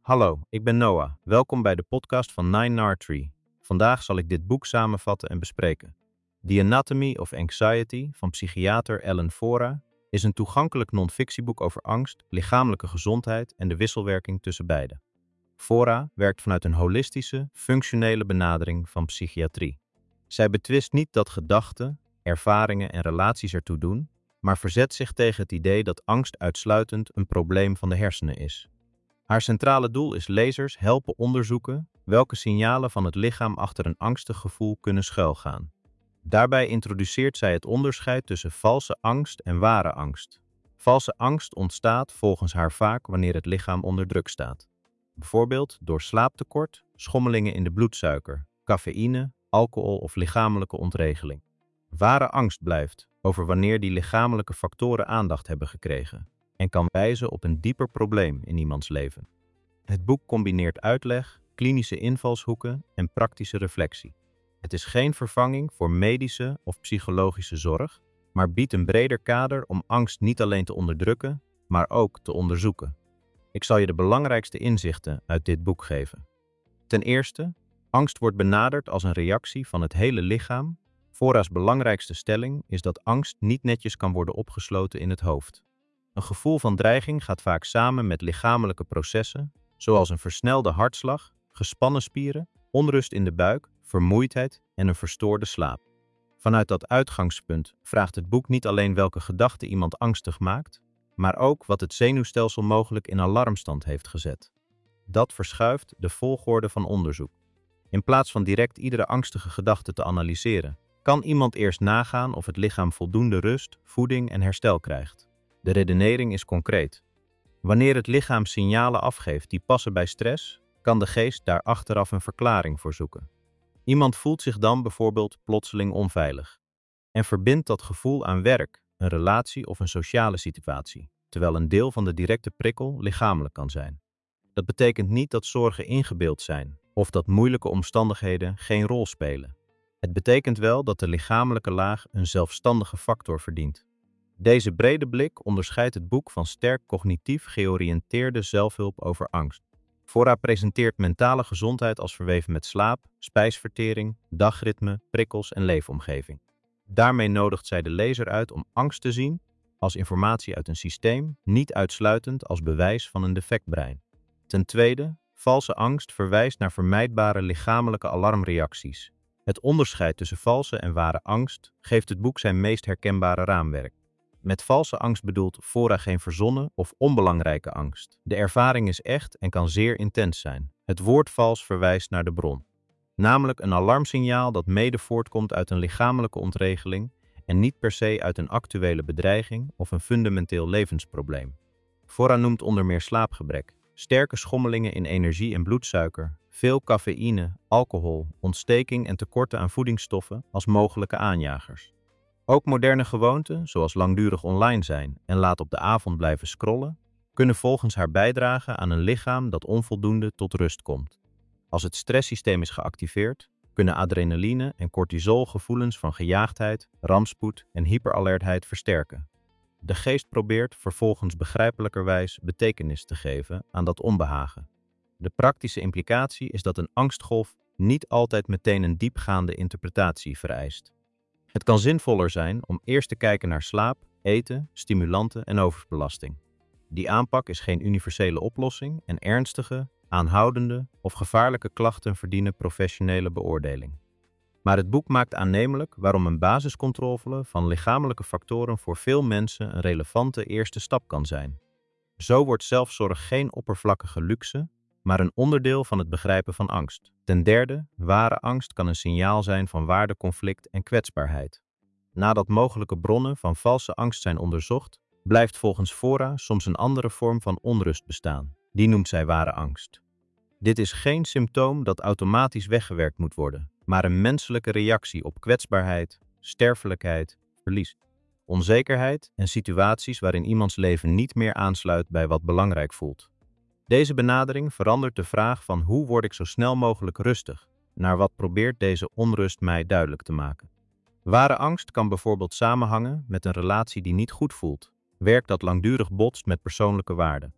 Hallo, ik ben Noah. Welkom bij de podcast van Nine Nard Tree. Vandaag zal ik dit boek samenvatten en bespreken. The Anatomy of Anxiety van psychiater Ellen Fora is een toegankelijk non-fictieboek over angst, lichamelijke gezondheid en de wisselwerking tussen beide. Fora werkt vanuit een holistische, functionele benadering van psychiatrie. Zij betwist niet dat gedachten, ervaringen en relaties ertoe doen, maar verzet zich tegen het idee dat angst uitsluitend een probleem van de hersenen is. Haar centrale doel is lezers helpen onderzoeken welke signalen van het lichaam achter een angstig gevoel kunnen schuilgaan. Daarbij introduceert zij het onderscheid tussen valse angst en ware angst. Valse angst ontstaat volgens haar vaak wanneer het lichaam onder druk staat. Bijvoorbeeld door slaaptekort, schommelingen in de bloedsuiker, cafeïne, alcohol of lichamelijke ontregeling. Ware angst blijft over wanneer die lichamelijke factoren aandacht hebben gekregen en kan wijzen op een dieper probleem in iemands leven. Het boek combineert uitleg, klinische invalshoeken en praktische reflectie. Het is geen vervanging voor medische of psychologische zorg, maar biedt een breder kader om angst niet alleen te onderdrukken, maar ook te onderzoeken. Ik zal je de belangrijkste inzichten uit dit boek geven. Ten eerste, angst wordt benaderd als een reactie van het hele lichaam. Fora's belangrijkste stelling is dat angst niet netjes kan worden opgesloten in het hoofd. Een gevoel van dreiging gaat vaak samen met lichamelijke processen, zoals een versnelde hartslag, gespannen spieren, onrust in de buik, vermoeidheid en een verstoorde slaap. Vanuit dat uitgangspunt vraagt het boek niet alleen welke gedachte iemand angstig maakt, maar ook wat het zenuwstelsel mogelijk in alarmstand heeft gezet. Dat verschuift de volgorde van onderzoek. In plaats van direct iedere angstige gedachte te analyseren, kan iemand eerst nagaan of het lichaam voldoende rust, voeding en herstel krijgt. De redenering is concreet. Wanneer het lichaam signalen afgeeft die passen bij stress, kan de geest daar achteraf een verklaring voor zoeken. Iemand voelt zich dan bijvoorbeeld plotseling onveilig en verbindt dat gevoel aan werk, een relatie of een sociale situatie, terwijl een deel van de directe prikkel lichamelijk kan zijn. Dat betekent niet dat zorgen ingebeeld zijn of dat moeilijke omstandigheden geen rol spelen. Het betekent wel dat de lichamelijke laag een zelfstandige factor verdient. Deze brede blik onderscheidt het boek van sterk cognitief georiënteerde zelfhulp over angst. Fora presenteert mentale gezondheid als verweven met slaap, spijsvertering, dagritme, prikkels en leefomgeving. Daarmee nodigt zij de lezer uit om angst te zien als informatie uit een systeem, niet uitsluitend als bewijs van een defect brein. Ten tweede, valse angst verwijst naar vermijdbare lichamelijke alarmreacties. Het onderscheid tussen valse en ware angst geeft het boek zijn meest herkenbare raamwerk. Met valse angst bedoelt Fora geen verzonnen of onbelangrijke angst. De ervaring is echt en kan zeer intens zijn. Het woord vals verwijst naar de bron. Namelijk een alarmsignaal dat mede voortkomt uit een lichamelijke ontregeling en niet per se uit een actuele bedreiging of een fundamenteel levensprobleem. Fora noemt onder meer slaapgebrek, sterke schommelingen in energie en bloedsuiker, veel cafeïne, alcohol, ontsteking en tekorten aan voedingsstoffen als mogelijke aanjagers. Ook moderne gewoonten, zoals langdurig online zijn en laat op de avond blijven scrollen, kunnen volgens haar bijdragen aan een lichaam dat onvoldoende tot rust komt. Als het stresssysteem is geactiveerd, kunnen adrenaline en cortisol gevoelens van gejaagdheid, rampspoed en hyperalertheid versterken. De geest probeert vervolgens begrijpelijkerwijs betekenis te geven aan dat onbehagen. De praktische implicatie is dat een angstgolf niet altijd meteen een diepgaande interpretatie vereist. Het kan zinvoller zijn om eerst te kijken naar slaap, eten, stimulanten en overbelasting. Die aanpak is geen universele oplossing en ernstige, aanhoudende of gevaarlijke klachten verdienen professionele beoordeling. Maar het boek maakt aannemelijk waarom een basiscontrole van lichamelijke factoren voor veel mensen een relevante eerste stap kan zijn. Zo wordt zelfzorg geen oppervlakkige luxe, maar een onderdeel van het begrijpen van angst. Ten derde, ware angst kan een signaal zijn van waardeconflict en kwetsbaarheid. Nadat mogelijke bronnen van valse angst zijn onderzocht, blijft volgens Fora soms een andere vorm van onrust bestaan. Die noemt zij ware angst. Dit is geen symptoom dat automatisch weggewerkt moet worden, maar een menselijke reactie op kwetsbaarheid, sterfelijkheid, verlies, onzekerheid en situaties waarin iemands leven niet meer aansluit bij wat belangrijk voelt. Deze benadering verandert de vraag van hoe word ik zo snel mogelijk rustig, naar wat probeert deze onrust mij duidelijk te maken. Ware angst kan bijvoorbeeld samenhangen met een relatie die niet goed voelt, werk dat langdurig botst met persoonlijke waarden.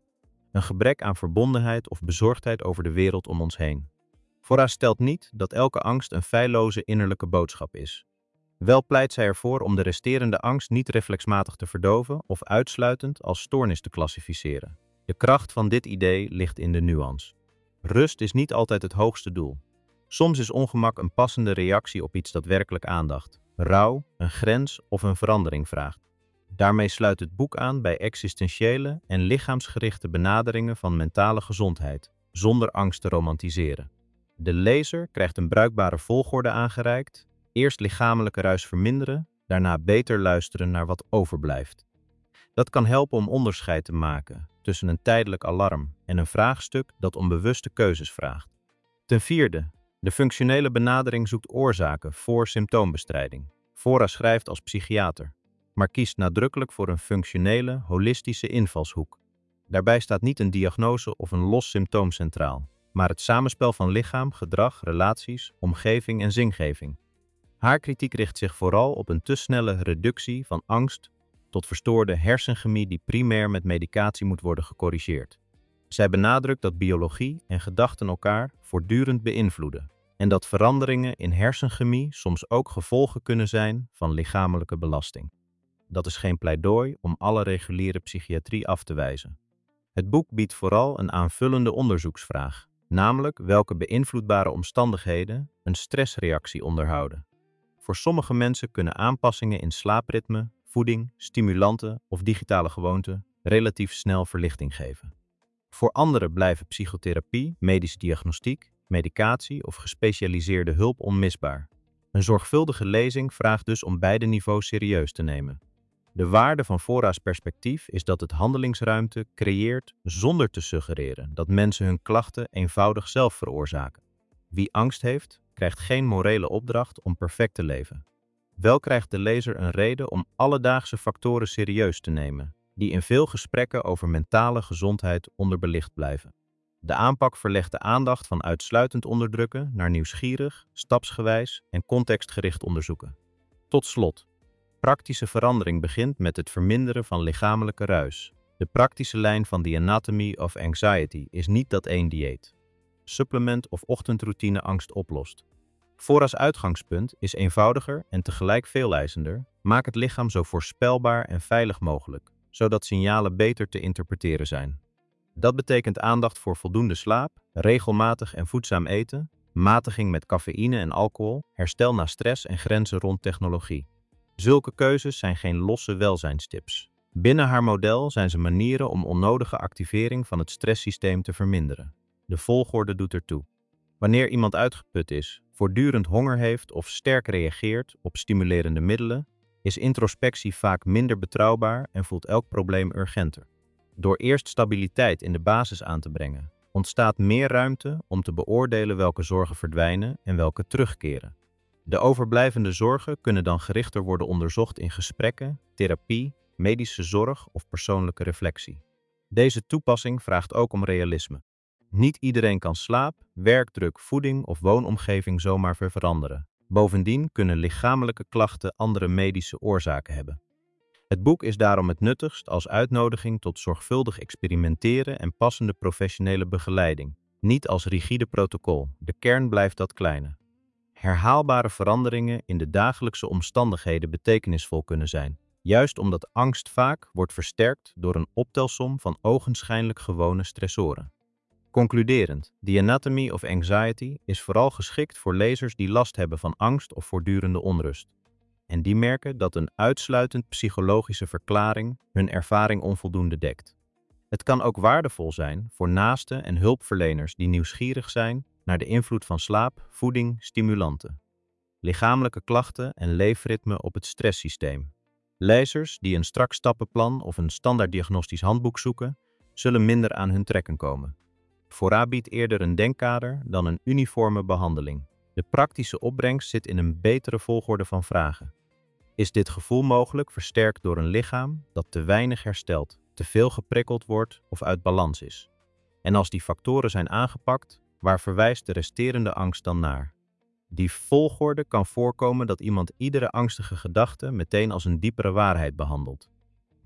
een gebrek aan verbondenheid of bezorgdheid over de wereld om ons heen. Fora stelt niet dat elke angst een feilloze innerlijke boodschap is. Wel pleit zij ervoor om de resterende angst niet reflexmatig te verdoven of uitsluitend als stoornis te klassificeren. De kracht van dit idee ligt in de nuance. Rust is niet altijd het hoogste doel. Soms is ongemak een passende reactie op iets dat werkelijk aandacht, rouw, een grens of een verandering vraagt. Daarmee sluit het boek aan bij existentiële en lichaamsgerichte benaderingen van mentale gezondheid, zonder angst te romantiseren. De lezer krijgt een bruikbare volgorde aangereikt: eerst lichamelijke ruis verminderen, daarna beter luisteren naar wat overblijft. Dat kan helpen om onderscheid te maken tussen een tijdelijk alarm en een vraagstuk dat om bewuste keuzes vraagt. Ten vierde, de functionele benadering zoekt oorzaken voor symptoombestrijding. Fora schrijft als psychiater, maar kiest nadrukkelijk voor een functionele, holistische invalshoek. Daarbij staat niet een diagnose of een los symptoom centraal, maar het samenspel van lichaam, gedrag, relaties, omgeving en zingeving. Haar kritiek richt zich vooral op een te snelle reductie van angst tot verstoorde hersenchemie die primair met medicatie moet worden gecorrigeerd. Zij benadrukt dat biologie en gedachten elkaar voortdurend beïnvloeden en dat veranderingen in hersenchemie soms ook gevolgen kunnen zijn van lichamelijke belasting. Dat is geen pleidooi om alle reguliere psychiatrie af te wijzen. Het boek biedt vooral een aanvullende onderzoeksvraag, namelijk welke beïnvloedbare omstandigheden een stressreactie onderhouden. Voor sommige mensen kunnen aanpassingen in slaapritme, voeding, stimulanten of digitale gewoonten relatief snel verlichting geven. Voor anderen blijven psychotherapie, medische diagnostiek, medicatie of gespecialiseerde hulp onmisbaar. Een zorgvuldige lezing vraagt dus om beide niveaus serieus te nemen. De waarde van Fora's perspectief is dat het handelingsruimte creëert zonder te suggereren dat mensen hun klachten eenvoudig zelf veroorzaken. Wie angst heeft, krijgt geen morele opdracht om perfect te leven. Wel krijgt de lezer een reden om alledaagse factoren serieus te nemen, die in veel gesprekken over mentale gezondheid onderbelicht blijven. De aanpak verlegt de aandacht van uitsluitend onderdrukken naar nieuwsgierig, stapsgewijs en contextgericht onderzoeken. Tot slot, praktische verandering begint met het verminderen van lichamelijke ruis. De praktische lijn van The Anatomy of Anxiety is niet dat één dieet, supplement of ochtendroutine angst oplost. Fora's uitgangspunt is eenvoudiger en tegelijk veeleisender: maak het lichaam zo voorspelbaar en veilig mogelijk, zodat signalen beter te interpreteren zijn. Dat betekent aandacht voor voldoende slaap, regelmatig en voedzaam eten, matiging met cafeïne en alcohol, herstel na stress en grenzen rond technologie. Zulke keuzes zijn geen losse welzijnstips. Binnen haar model zijn ze manieren om onnodige activering van het stresssysteem te verminderen. De volgorde doet ertoe. Wanneer iemand uitgeput is, voortdurend honger heeft of sterk reageert op stimulerende middelen, is introspectie vaak minder betrouwbaar en voelt elk probleem urgenter. Door eerst stabiliteit in de basis aan te brengen, ontstaat meer ruimte om te beoordelen welke zorgen verdwijnen en welke terugkeren. De overblijvende zorgen kunnen dan gerichter worden onderzocht in gesprekken, therapie, medische zorg of persoonlijke reflectie. Deze toepassing vraagt ook om realisme. Niet iedereen kan slaap, werkdruk, voeding of woonomgeving zomaar veranderen. Bovendien kunnen lichamelijke klachten andere medische oorzaken hebben. Het boek is daarom het nuttigst als uitnodiging tot zorgvuldig experimenteren en passende professionele begeleiding, niet als rigide protocol. De kern blijft dat kleine. Herhaalbare veranderingen in de dagelijkse omstandigheden betekenisvol kunnen zijn, juist omdat angst vaak wordt versterkt door een optelsom van ogenschijnlijk gewone stressoren. Concluderend, The Anatomy of Anxiety is vooral geschikt voor lezers die last hebben van angst of voortdurende onrust. En die merken dat een uitsluitend psychologische verklaring hun ervaring onvoldoende dekt. Het kan ook waardevol zijn voor naasten en hulpverleners die nieuwsgierig zijn naar de invloed van slaap, voeding, stimulanten, lichamelijke klachten en leefritme op het stresssysteem. Lezers die een strak stappenplan of een standaard diagnostisch handboek zoeken, zullen minder aan hun trekken komen. Fora biedt eerder een denkkader dan een uniforme behandeling. De praktische opbrengst zit in een betere volgorde van vragen. Is dit gevoel mogelijk versterkt door een lichaam dat te weinig herstelt, te veel geprikkeld wordt of uit balans is? En als die factoren zijn aangepakt, waar verwijst de resterende angst dan naar? Die volgorde kan voorkomen dat iemand iedere angstige gedachte meteen als een diepere waarheid behandelt.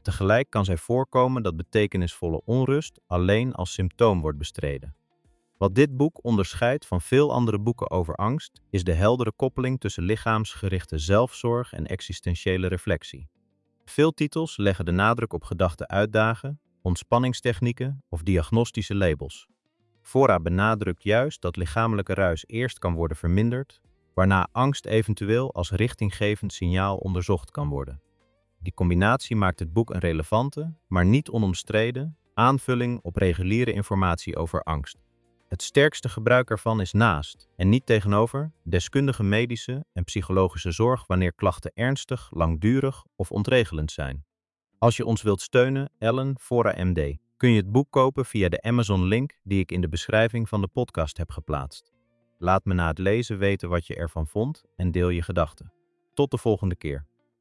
Tegelijk kan zij voorkomen dat betekenisvolle onrust alleen als symptoom wordt bestreden. Wat dit boek onderscheidt van veel andere boeken over angst, is de heldere koppeling tussen lichaamsgerichte zelfzorg en existentiële reflectie. Veel titels leggen de nadruk op gedachten uitdagen, ontspanningstechnieken of diagnostische labels. Fora benadrukt juist dat lichamelijke ruis eerst kan worden verminderd, waarna angst eventueel als richtinggevend signaal onderzocht kan worden. Die combinatie maakt het boek een relevante, maar niet onomstreden, aanvulling op reguliere informatie over angst. Het sterkste gebruik ervan is naast, en niet tegenover, deskundige medische en psychologische zorg wanneer klachten ernstig, langdurig of ontregelend zijn. Als je ons wilt steunen, Ellen Fora MD, kun je het boek kopen via de Amazon-link die ik in de beschrijving van de podcast heb geplaatst. Laat me na het lezen weten wat je ervan vond en deel je gedachten. Tot de volgende keer.